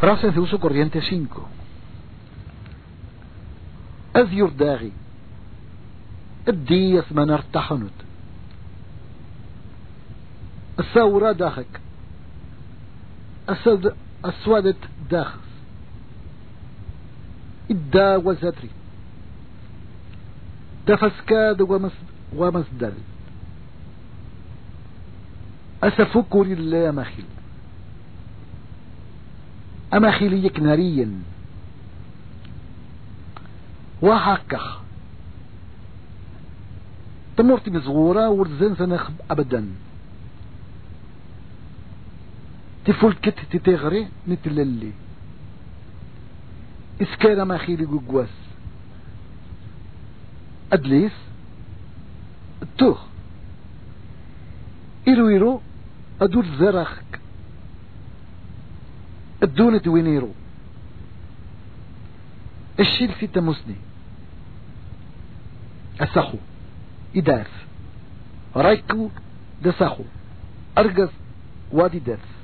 Rasen de uso corriente 5. أذير داغي الديس من ارتحنت الثورة داخك السوادة داخس إدا وزتري دفسكاد ومسدل أسفك لله مخيل أمخيليك ناريا وحكخ تمرتي بصغورة ورزان سنخب أبدا تفلكت تتغري نتللي إسكارة مخيلي قواس أدليس التوخ إيرو أدور زرخك الدونة وينيرو الشيل في تمسني السخو إدارس رايكو دسخو أرقص وادي درس